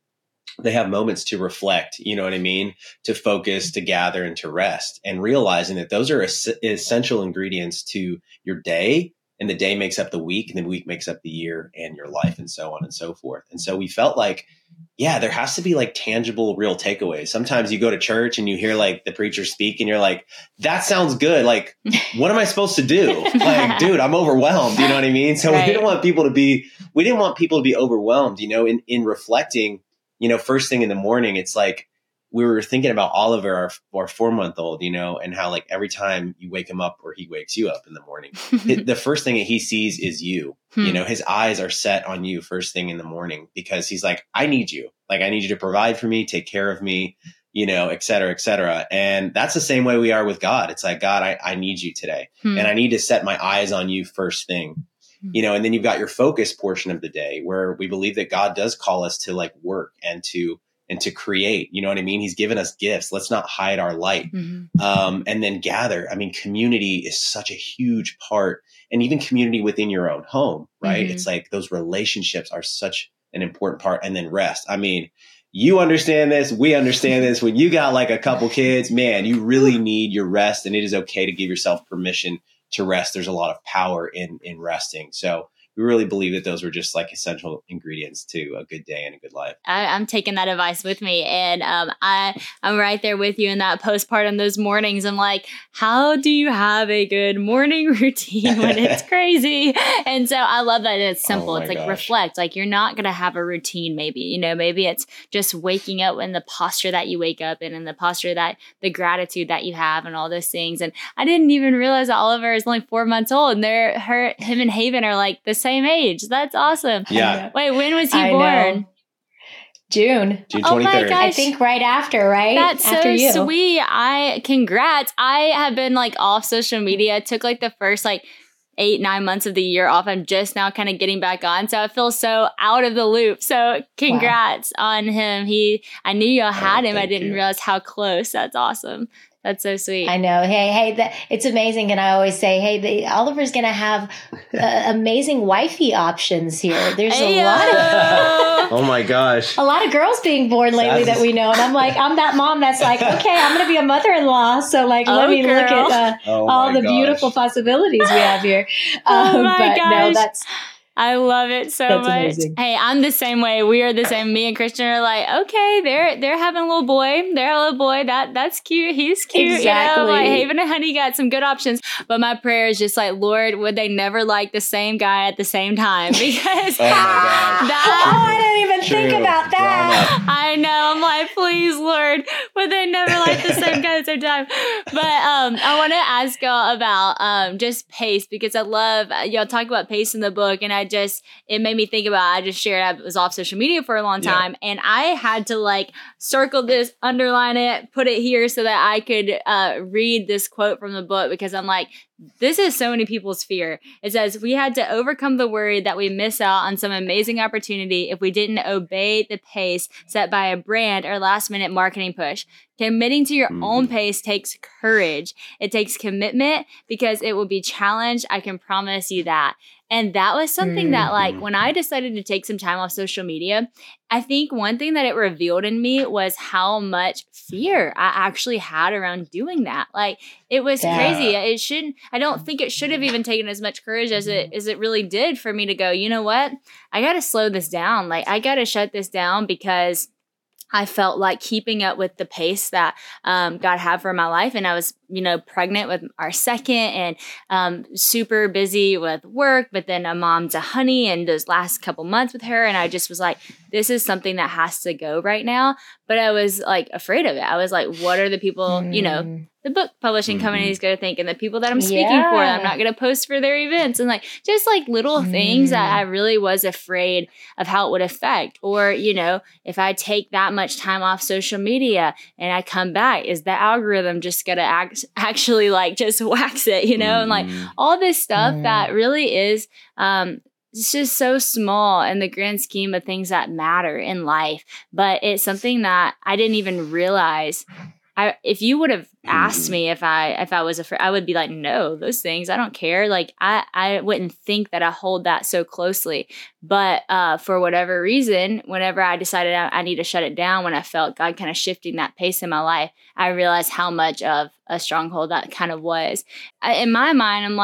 they have moments to reflect, you know what I mean? To focus, to gather, and to rest, and realizing that those are es- essential ingredients to your day and the day makes up the week, and the week makes up the year and your life, and so on and so forth. And so we felt like, yeah, there has to be like tangible, real takeaways. Sometimes you go to church and you hear like the preacher speak and you're like, that sounds good. Like, what am I supposed to do? Like, dude, I'm overwhelmed. You know what I mean? So right. we didn't want people to be, we didn't want people to be overwhelmed, you know, in, in reflecting, you know, first thing in the morning, it's like, we were thinking about Oliver, our, our four month old, you know, and how like every time you wake him up or he wakes you up in the morning, it, the first thing that he sees is you, hmm. you know, his eyes are set on you first thing in the morning because he's like, I need you. Like, I need you to provide for me, take care of me, you know, et cetera, et cetera. And that's the same way we are with God. It's like, God, I, I need you today. Hmm. And I need to set my eyes on you first thing, hmm. you know, and then you've got your focus portion of the day where we believe that God does call us to like work and to and to create, you know what I mean? He's given us gifts. Let's not hide our light. Mm-hmm. Um, and then gather. I mean, community is such a huge part, and even community within your own home, right? Mm-hmm. It's like those relationships are such an important part. And then rest. I mean, you understand this. We understand this. When you got like a couple kids, man, you really need your rest, and it is okay to give yourself permission to rest. There's a lot of power in, in resting. So we really believe that those were just like essential ingredients to a good day and a good life. I, I'm taking that advice with me. And um, I, I'm right there with you in that postpartum, those mornings. I'm like, how do you have a good morning routine when it's crazy? And so I love that it's simple. Oh it's like gosh. reflect, like you're not going to have a routine. Maybe, you know, maybe it's just waking up in the posture that you wake up in and the posture that the gratitude that you have and all those things. And I didn't even realize that Oliver is only four months old and they're her, him and Haven are like the same age. That's awesome. Yeah. Wait, when was he I born? Know. June. June twenty-third. Oh my gosh. I think right after, right? That's after so you. sweet. I congrats. I have been like off social media. It took like the first like eight, nine months of the year off. I'm just now kind of getting back on. So I feel so out of the loop. So congrats wow. on him. He, I knew y'all had oh, him. I didn't you. realize how close. That's awesome. That's so sweet. I know. Hey, hey, that, it's amazing. And I always say, hey, the, Oliver's going to have uh, amazing wifey options here. There's a Ayo. lot of oh my gosh, a lot of girls being born lately that's... that we know. And I'm like, I'm that mom that's like, okay, I'm going to be a mother-in-law. So like, oh, let me girl. look at uh, oh all the gosh. beautiful possibilities we have here. Um, oh my but gosh. no, that's. I love it so That's much. Amazing. Hey, I'm the same way. We are the same. Me and Christian are like, okay, they're they're having a little boy. They're a little boy. That that's cute. He's cute. Exactly. You know, like Haven and Honey got some good options. But my prayer is just like, Lord, would they never like the same guy at the same time? Because oh, my gosh. that, oh I didn't even True. think about that. Drama. I know. I'm like, please, Lord, would they never like the same guy at the same time? But um, I want to ask y'all about um just pace, because I love y'all talk about pace in the book, and I just it made me think about, I just shared, I was off social media for a long time yeah. and I had to like circle this, underline it, put it here so that I could uh, read this quote from the book, because I'm like, this is so many people's fear. It says, we had to overcome the worry that we miss out on some amazing opportunity if we didn't obey the pace set by a brand or last minute marketing push. Committing to your mm. own pace takes courage. It takes commitment because it will be challenged. I can promise you that. And that was something mm. that, like, when I decided to take some time off social media, I think one thing that it revealed in me was how much fear I actually had around doing that. Like, it was yeah. crazy. It shouldn't, I don't think it should have even taken as much courage as it as it really did for me to go, you know what? I got to slow this down. Like, I got to shut this down, because I felt like keeping up with the pace that um, God had for my life. And I was, you know, pregnant with our second and um, super busy with work, but then a mom to Honey and those last couple months with her. And I just was like, this is something that has to go right now. But I was like afraid of it. I was like, what are the people, mm. you know, the book publishing mm-hmm. company is going to think, and the people that I'm speaking yeah. for, I'm not going to post for their events, and like just like little mm. things that I really was afraid of how it would affect. Or, you know, if I take that much time off social media and I come back, is the algorithm just going to act, actually like just wax it, you know, mm. and like all this stuff mm. that really is, um, it's just so small in the grand scheme of things that matter in life. But it's something that I didn't even realize. I, if you would have asked me if I if I was afraid, I would be like, no, those things, I don't care. Like, I, I wouldn't think that I hold that so closely. But uh, for whatever reason, whenever I decided I, I need to shut it down, when I felt God kind of shifting that pace in my life, I realized how much of a stronghold that kind of was. I, in my mind, I'm like,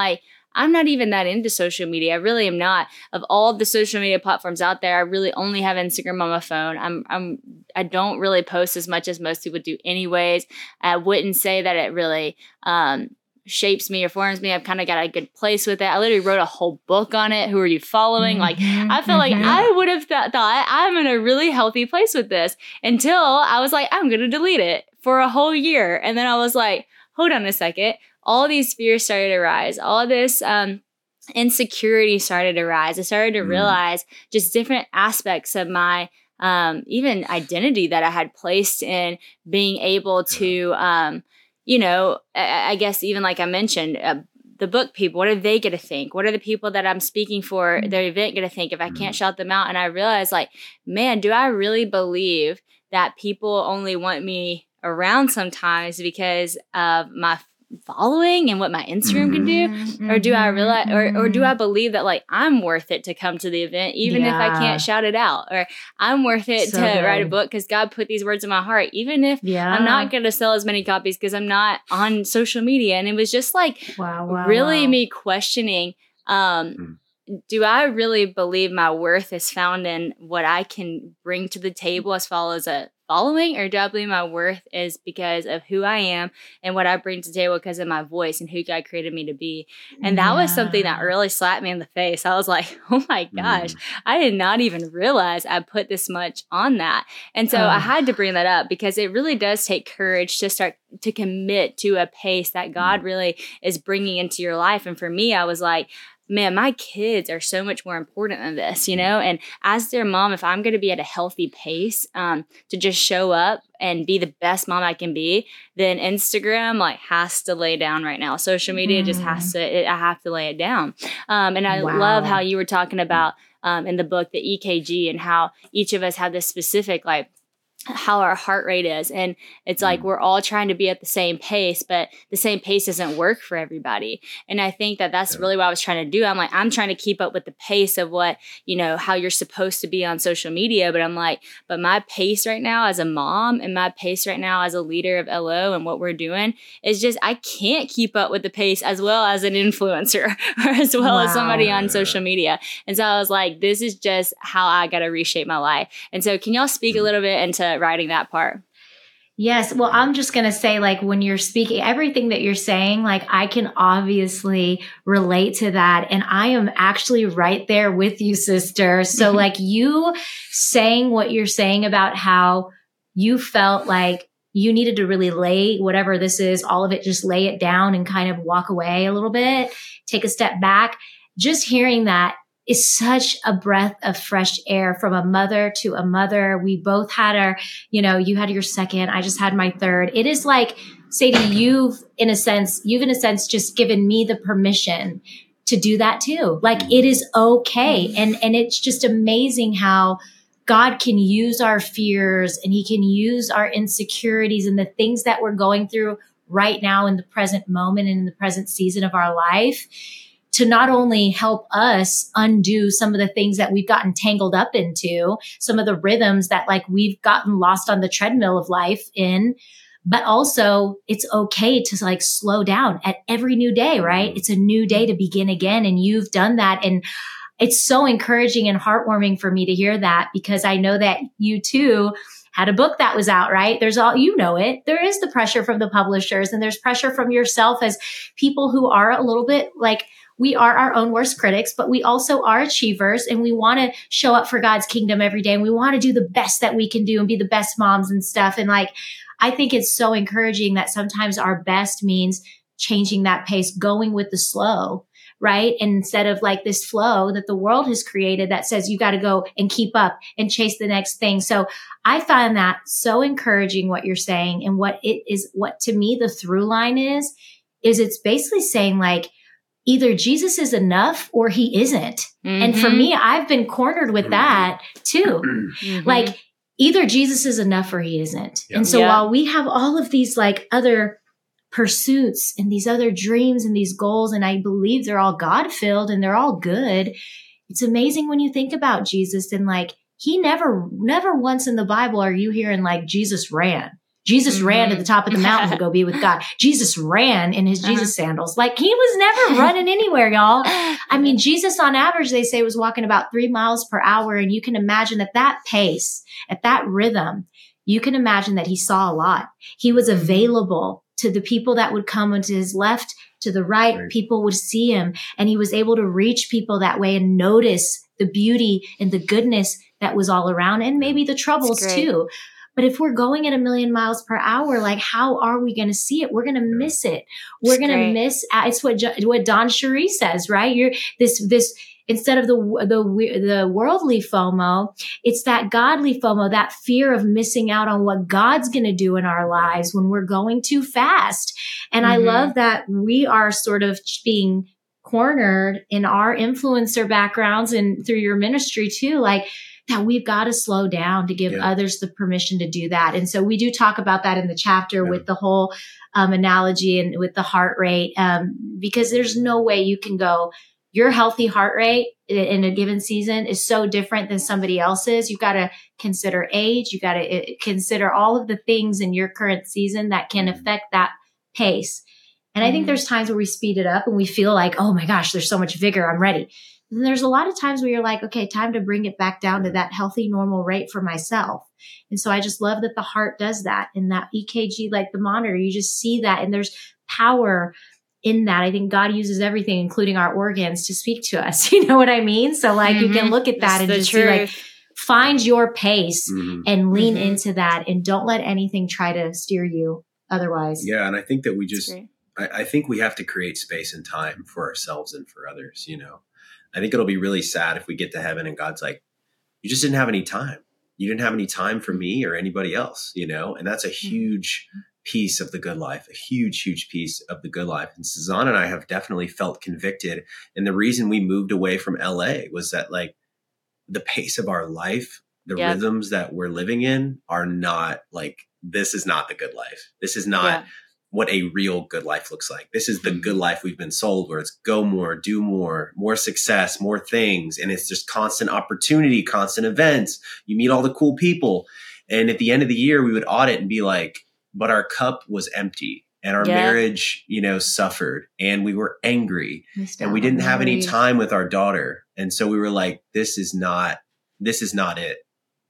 I'm not even that into social media. I really am not. Of all the social media platforms out there, I really only have Instagram on my phone. I'm I'm I don't really post as much as most people do anyways. I wouldn't say that it really um shapes me or forms me. I've kind of got a good place with it. I literally wrote a whole book on it. Who are you following? Mm-hmm, like, I feel mm-hmm. like I would have th- thought I'm in a really healthy place with this until I was like, I'm going to delete it for a whole year. And then I was like, hold on a second. All these fears started to rise. All this um, insecurity started to rise. I started to mm. realize just different aspects of my um, even identity that I had placed in being able to, um, you know, I, I guess even like I mentioned, uh, the book people, what are they going to think? What are the people that I'm speaking for their event going to think if I can't shout them out? And I realized like, man, do I really believe that people only want me around sometimes because of my following and what my Instagram can do? Mm-hmm, or do I realize, or, or do I believe that like I'm worth it to come to the event, even yeah. if I can't shout it out, or I'm worth it so to good. write a book because God put these words in my heart, even if yeah. I'm not going to sell as many copies because I'm not on social media. And it was just like wow, wow, really wow. me questioning, um, mm. do I really believe my worth is found in what I can bring to the table as far as a following, or do I believe my worth is because of who I am and what I bring to the table because of my voice and who God created me to be? And that yeah. was something that really slapped me in the face. I was like, oh my gosh, mm. I did not even realize I put this much on that. And so oh. I had to bring that up because it really does take courage to start to commit to a pace that God really is bringing into your life. And for me, I was like, man, my kids are so much more important than this, you know? And as their mom, if I'm going to be at a healthy pace, um, to just show up and be the best mom I can be, then Instagram like has to lay down right now. Social media mm. just has to, it, I have to lay it down. Um, and I wow. love how you were talking about um, in the book, the E K G, and how each of us have this specific, like, how our heart rate is. And it's like, we're all trying to be at the same pace, but the same pace doesn't work for everybody. And I think that that's really what I was trying to do. I'm like, I'm trying to keep up with the pace of what, you know, how you're supposed to be on social media. But I'm like, but my pace right now as a mom and my pace right now as a leader of L O and what we're doing is just, I can't keep up with the pace as well as an influencer or as well wow. as somebody on social media. And so I was like, this is just how I got to reshape my life. And so can y'all speak a little bit into writing that part? Yes. Well, I'm just going to say, like, when you're speaking, everything that you're saying, like, I can obviously relate to that. And I am actually right there with you, sister. So like you saying what you're saying about how you felt like you needed to really lay whatever this is, all of it, just lay it down and kind of walk away a little bit, take a step back. Just hearing that is such a breath of fresh air from a mother to a mother. We both had our, you know, you had your second, I just had my third. It is like, Sadie, you've in a sense, you've in a sense just given me the permission to do that too. Like it is okay. And, and it's just amazing how God can use our fears and he can use our insecurities and the things that we're going through right now in the present moment and in the present season of our life to not only help us undo some of the things that we've gotten tangled up into, some of the rhythms that like we've gotten lost on the treadmill of life in, but also it's okay to like slow down at every new day, right? It's a new day to begin again. And you've done that. And it's so encouraging and heartwarming for me to hear that because I know that you too had a book that was out, right? There's all, you know it. There is the pressure from the publishers and there's pressure from yourself as people who are a little bit like, we are our own worst critics, but we also are achievers and we want to show up for God's kingdom every day. And we want to do the best that we can do and be the best moms and stuff. And like, I think it's so encouraging that sometimes our best means changing that pace, going with the slow, right? And instead of like this flow that the world has created that says you got to go and keep up and chase the next thing. So I find that so encouraging what you're saying. And what it is, what to me the through line is, is it's basically saying like, either Jesus is enough or he isn't. Mm-hmm. And for me, I've been cornered with that too. Mm-hmm. Like either Jesus is enough or he isn't. Yep. And so yeah. while we have all of these like other pursuits and these other dreams and these goals, and I believe they're all God-filled and they're all good, it's amazing when you think about Jesus and like, he never, never once in the Bible are you hearing like Jesus ran. Jesus Mm-hmm. ran to the top of the mountain to go be with God. Jesus ran in his Jesus uh-huh. sandals. Like he was never running anywhere, y'all. I mean, Jesus on average, they say was walking about three miles per hour. And you can imagine at that pace, at that rhythm, you can imagine that he saw a lot. He was available to the people that would come onto his left, to the right. right. People would see him, and he was able to reach people that way and notice the beauty and the goodness that was all around, and maybe the troubles too. But if we're going at a million miles per hour, like how are we going to see it? We're going to miss it. We're going to miss. It's what what Don Cherie says, right? You're this this. Instead of the, the, the worldly FOMO, it's that godly FOMO, that fear of missing out on what God's going to do in our lives when we're going too fast. And mm-hmm. I love that we are sort of being cornered in our influencer backgrounds and through your ministry too, like that we've got to slow down to give yeah. others the permission to do that. And so we do talk about that in the chapter yeah. with the whole um, analogy and with the heart rate, um, because there's no way you can go, your healthy heart rate in a given season is so different than somebody else's. You've got to consider age. You've got to consider all of the things in your current season that can affect that pace. And mm-hmm. I think there's times where we speed it up and we feel like, oh my gosh, there's so much vigor. I'm ready. And there's a lot of times where you're like, okay, time to bring it back down to that healthy, normal rate for myself. And so I just love that the heart does that. And that E K G, like the monitor, you just see that. And there's power in that. I think God uses everything, including our organs, to speak to us. You know what I mean? So like mm-hmm. you can look at that That's and just truth. see like, find your pace mm-hmm. and lean mm-hmm. into that, and don't let anything try to steer you otherwise. Yeah. And I think that we just, I, I think we have to create space and time for ourselves and for others. You know, I think it'll be really sad if we get to heaven and God's like, you just didn't have any time. You didn't have any time for me or anybody else, you know? And that's a huge piece of the good life, a huge, huge piece of the good life. And Susanna and I have definitely felt convicted. And the reason we moved away from L A was that like the pace of our life, the yeah. rhythms that we're living in are not like, this is not the good life. This is not yeah. what a real good life looks like. This is the good life we've been sold, where it's go more, do more, more success, more things. And it's just constant opportunity, constant events. You meet all the cool people. And at the end of the year, we would audit and be like, but our cup was empty and our yeah. marriage, you know, suffered, and we were angry and we didn't have any time with our daughter. And so we were like, this is not, this is not it.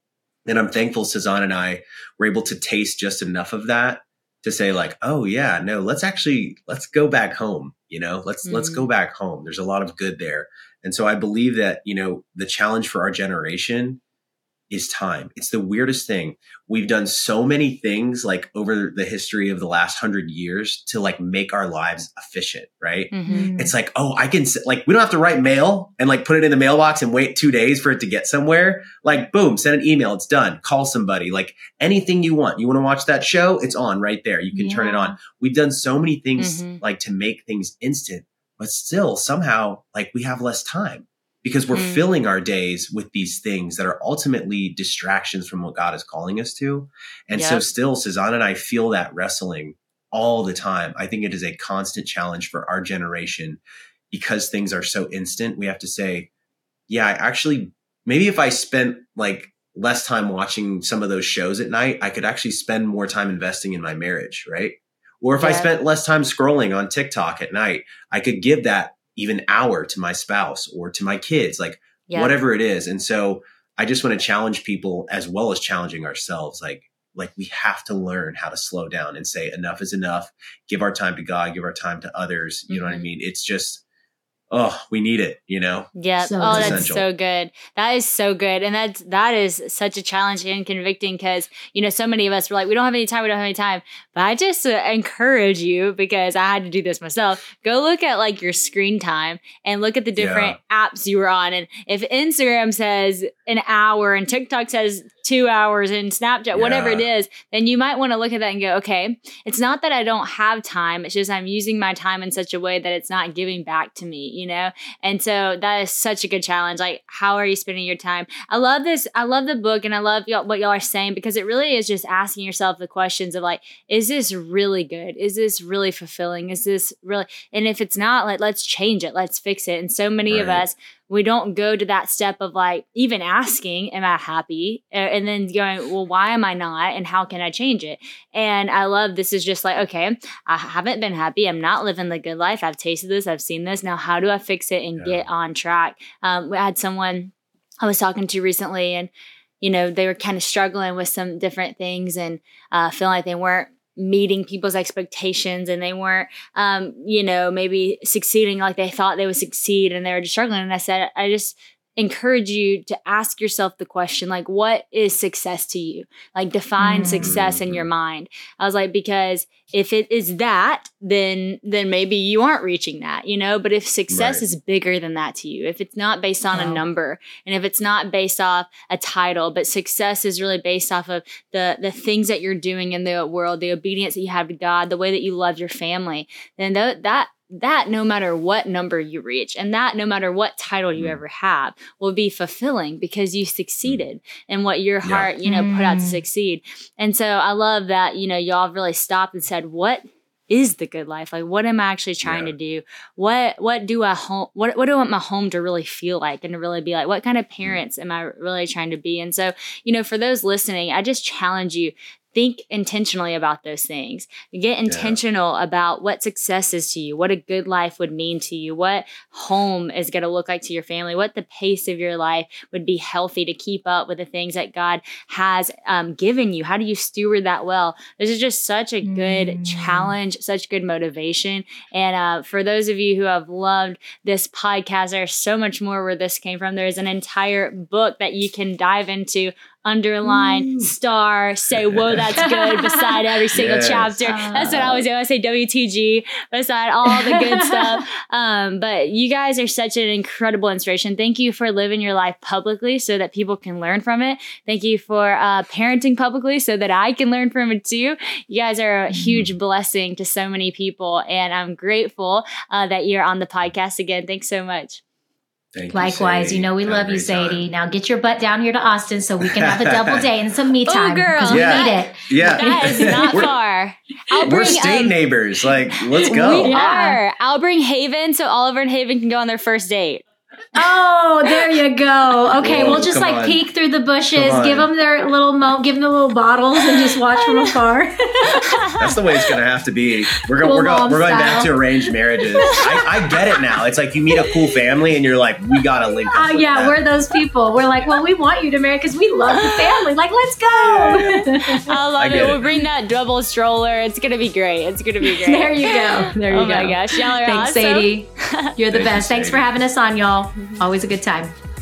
And I'm thankful Susanna and I were able to taste just enough of that to say like, oh yeah, no, let's actually, let's go back home. You know, let's, mm-hmm. let's go back home. There's a lot of good there. And so I believe that, you know, the challenge for our generation is time. It's the weirdest thing. We've done so many things like over the history of the last hundred years to like make our lives efficient, right? Mm-hmm. It's like, oh, I can like, we don't have to write mail and like put it in the mailbox and wait two days for it to get somewhere. Like, boom, send an email. It's done. Call somebody, like anything you want. You want to watch that show? It's on right there. You can yeah. turn it on. We've done so many things mm-hmm. like to make things instant, but still somehow like we have less time. Because we're mm. filling our days with these things that are ultimately distractions from what God is calling us to. And yep. so still, Susanna and I feel that wrestling all the time. I think it is a constant challenge for our generation because things are so instant. We have to say, yeah, I actually, maybe if I spent like less time watching some of those shows at night, I could actually spend more time investing in my marriage, right? Or if yeah. I spent less time scrolling on TikTok at night, I could give that even hour to my spouse or to my kids, like yeah. whatever it is. And so I just want to challenge people as well as challenging ourselves. Like, like we have to learn how to slow down and say enough is enough. Give our time to God, give our time to others. You mm-hmm. know what I mean? It's just, oh, we need it, you know? Yeah. So oh, that's essential. So good. That is so good. And that's, that is such a challenge and convicting because, you know, so many of us were like, we don't have any time. We don't have any time. But I just uh, encourage you, because I had to do this myself. Go look at like your screen time and look at the different yeah. apps you were on. And if Instagram says an hour and TikTok says two hours and Snapchat, yeah. whatever it is, then you might want to look at that and go, okay, it's not that I don't have time. It's just I'm using my time in such a way that it's not giving back to me, you know? And so that is such a good challenge. Like, how are you spending your time? I love this. I love the book and I love y'all, what y'all are saying, because it really is just asking yourself the questions of like, is this really good? Is this really fulfilling? Is this really, and if it's not, like, let's change it. Let's fix it. And so many right. of us, we don't go to that step of like even asking, am I happy? And then going, well, why am I not? And how can I change it? And I love this is just like, okay, I haven't been happy. I'm not living the good life. I've tasted this. I've seen this. Now, how do I fix it and yeah. get on track? Um, we had someone I was talking to recently, and, you know, they were kind of struggling with some different things and uh, feeling like they weren't meeting people's expectations, and they weren't, um, you know, maybe succeeding like they thought they would succeed, and they were just struggling. And I said, I just encourage you to ask yourself the question, like, what is success to you? Like, define mm-hmm. success in your mind. I was like, because if it is that, then then maybe you aren't reaching that, you know? But if success right. is bigger than that to you, if it's not based on wow. a number, and if it's not based off a title, but success is really based off of the the things that you're doing in the world, the obedience that you have to God, the way that you love your family, then th- that that no matter what number you reach, and that no matter what title you mm. ever have, will be fulfilling because you succeeded in what your heart, yeah. you know, mm. put out to succeed. And so I love that, you know, y'all really stopped and said, what is the good life? Like, what am I actually trying yeah. to do? What, what do I home, what, what do I want my home to really feel like and to really be like? What kind of parents mm. am I really trying to be? And so, you know, for those listening, I just challenge you, think intentionally about those things. Get intentional yeah. about what success is to you, what a good life would mean to you, what home is going to look like to your family, what the pace of your life would be healthy to keep up with the things that God has um, given you. How do you steward that well? This is just such a good mm. challenge, such good motivation. And uh, for those of you who have loved this podcast, there's so much more where this came from. There's an entire book that you can dive into, underline, Ooh. star, say, whoa, that's good beside every single yes. chapter. Uh, that's what I always do. I say W T G beside all the good stuff. Um, but you guys are such an incredible inspiration. Thank you for living your life publicly so that people can learn from it. Thank you for uh, parenting publicly so that I can learn from it too. You guys are a huge mm-hmm. blessing to so many people. And I'm grateful uh, that you're on the podcast again. Thanks so much. Thank Likewise, you, you know we love you, Sadie. Time. Now get your butt down here to Austin so we can have a double day and some me time. Oh, girl, because yeah. we need it. Yeah, that is not far. I'll bring, we're state um, neighbors. Like, let's go. We are. I'll bring Haven so Oliver and Haven can go on their first date. Oh, there you go. Okay, Whoa, we'll just like on. peek through the bushes, give them their little mo- give them the little bottles, and just watch from afar. That's the way it's gonna have to be. We're going. We're going. We're going back to arranged marriages. I, I get it now. It's like you meet a cool family, and you're like, we gotta link up. Oh uh, yeah, them. We're those people. We're like, well, we want you to marry because we love the family. Like, let's go. I love I it. it. We'll bring that double stroller. It's gonna be great. It's gonna be great. There you go. There you oh go. Oh my gosh, y'all are Thanks, awesome. Sadie. You're the Thank best. you, Thanks for having us on, y'all. Always a good time.